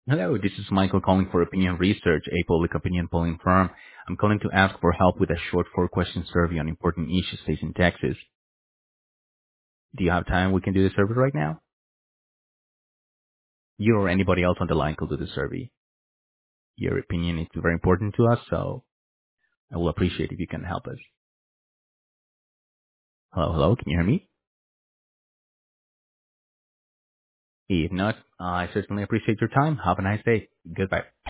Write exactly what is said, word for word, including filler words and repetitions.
Hello, this is Michael calling for Opinion Research, a public opinion polling firm. I'm calling to ask for help with a short four-question survey on important issues facing Texas. Do you have time we can do the survey right now? You or anybody else on the line could do the survey. Your opinion is very important to us, so I will appreciate if you can help us. Hello, hello, can you hear me? If not, I certainly appreciate your time. Have a nice day. Goodbye.